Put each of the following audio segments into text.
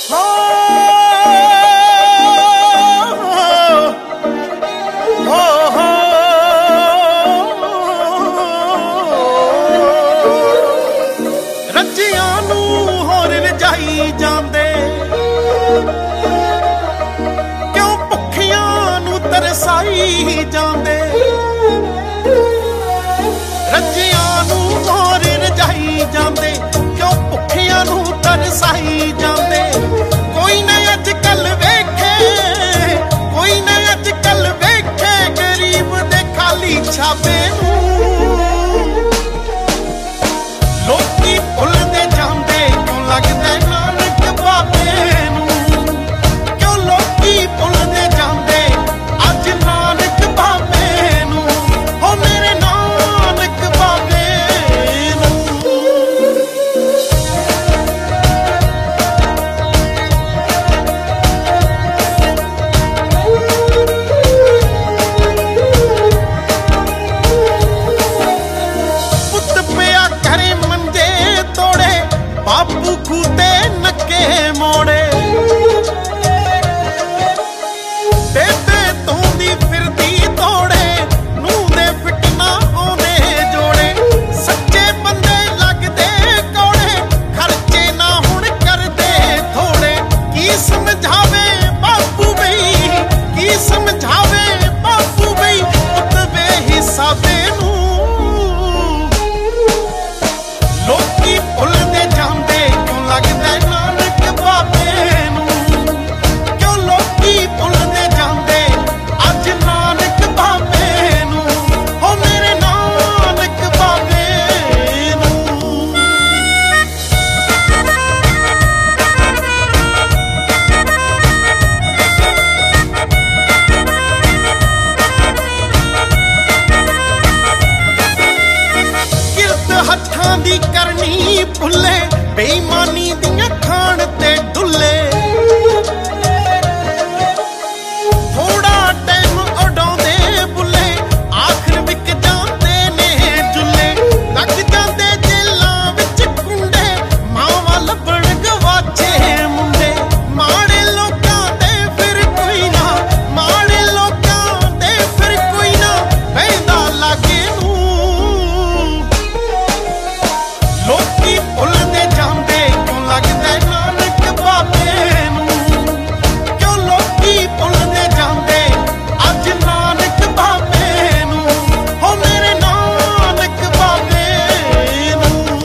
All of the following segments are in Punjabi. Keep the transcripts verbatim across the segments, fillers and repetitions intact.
ਰੱਜਿਆਂ ਨੂੰ ਹੋਰ ਰਜਾਈ ਜਾਂਦੇ, ਕਿਉਂ ਭੁੱਖਿਆਂ ਨੂੰ ਤਰਸਾਈ ਜਾਂਦੇ। ਰੱਜਿਆਂ ਨੂੰ ਹੋਰ ਰਜਾਈ ਜਾਂਦੇ, ਕਿਉਂ ਭੁੱਖਿਆਂ ਨੂੰ ਤਰਸਾਈ ਜਾਂਦੇ। ਕੋਈ ਨਾ ਅੱਜ ਕੱਲ ਵੇਖੇ, ਕੋਈ ਨਾ ਅੱਜ ਕੱਲ ਵੇਖੇ ਗਰੀਬ ਦੇ ਖਾਲੀ ਛਾਪੇ ਨੂੰ। ਲੋਕੀ ਭੁੱਲਦੇ ਜਾਂਦੇ, ਕਿਉਂ ਲੱਗਦਾ ਨਾਨਕ ਬਾਬੇ ਨੂੰ। ਕਿਉਂ ਲੋਕੀ ਭੁੱਲਦੇ ਜਾਂਦੇ ਅੱਜ ਨਾਨਕ ਬਾਬੇ ਨੂੰ। ਹੋ ਮੇਰੇ ਨਾਨਕ ਬਾਬੇ ਨੂੰ। ਪੁੱਤ ਪਿਆ ਘਰੇ ਮੰਜੇ ਤੋੜੇ, ਬਾਪੂ ਖੂਤੇ ਨੱਕੇ ਮੋੜੇ। ਬੇਬੇ ਧੋਂਦੀ ਫਿਰਦੀ ਤੋੜੇ, ਨੂੰਹ ਦੇ ਫਿੱਟਣਾ ਆਉਂਦੇ ਜੋੜੇ। ਸੱਚੇ ਬੰਦੇ ਲੱਗਦੇ ਕੌੜੇ, ਖਰਚੇ ਨਾ ਹੁਣ ਕਰਦੇ ਥੋੜੇ। ਕੀ ਸਮਝਾਵੇ ਬਾਪੂ ਬਈ, ਕੀ ਸਮਝਾਵੇ ਬਾਪੂ ਬਈ ਪੁੱਤ ਬੇਹਿਸਾਬੇ ਨੂੰ। ਲੋਕੀ ਭੁੱਲਦੇ ਜਾਂਦੇ, ਕਿਉਂ ਲੱਗਦਾ ਨਾਨਕ ਬਾਬੇ ਨੂੰ। ਕਿਉਂ ਲੋਕੀ ਭੁੱਲਦੇ ਜਾਂਦੇ ਅੱਜ ਨਾਨਕ ਬਾਬੇ ਨੂੰ। ਹੋ ਮੇਰੇ ਨਾਨਕ ਬਾਬੇ ਨੂੰ। ਕਿਰਤ ਹੱਥਾਂ ਦੀ ਕਰਨੀ ਭੁੱਲੇ, ਬੇਈਮਾਨੀ ਦੀਆਂ ਖਾਣ ਤੇ ਡੁੱਲੇ। ਥੋੜਾ ਟਾਈਮ ਉਡਾਉਂਦੇ ਬੁੱਲੇ, ਆਖਰ ਵਿਕ ਜਾਂਦੇ ਨੇ ਜੁੱਲੇ। ਲੱਗ ਜਾਂਦੇ ਜੇਲਾਂ ਵਿੱਚ ਕੁੰਡੇ, ਮਾਵਾਂ ਲੱਭਣ ਗਵਾਚੇ ਮੁੰਡੇ। ਮਾੜੇ ਲੋਕਾਂ ਦੇ ਫਿਰ ਕੋਈ ਨਾ, ਮਾੜੇ ਲੋਕਾਂ ਦੇ ਫਿਰ ਕੋਈ ਨਾ ਬਹਿੰਦਾ ਲਾਗੇ ਨੂੰ। ਲੋਕੀ ਭੁੱਲਦੇ ਜਾਂਦੇ, ਕਿਉਂ ਲੱਗਦਾ ਨਾਨਕ ਬਾਬੇ ਨੂੰ। ਕਿਉਂ ਲੋਕੀ ਭੁੱਲਦੇ ਜਾਂਦੇ ਅੱਜ ਨਾਨਕ ਬਾਬੇ ਨੂੰ। ਹੋ ਮੇਰੇ ਨਾਨਕ ਬਾਬੇ ਨੂੰ।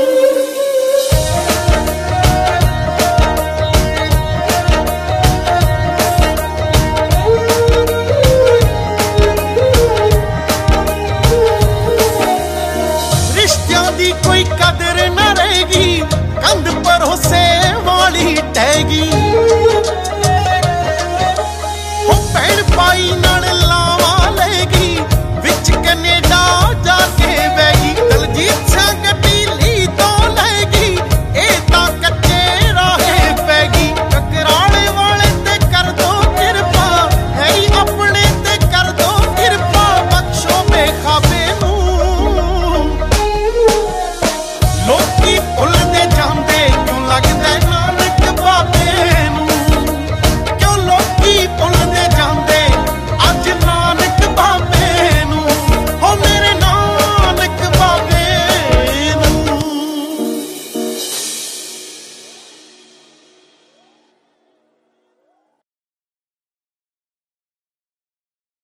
ਰਿਸ਼ਤਿਆਂ ਦੀ ਕੋਈ ਕਦਰ ਨਾ ਰਹੇਗੀ, ਕੰਧ ਭਰੋਸੇ ਵਾਲੀ ਟਹਿਗੀ।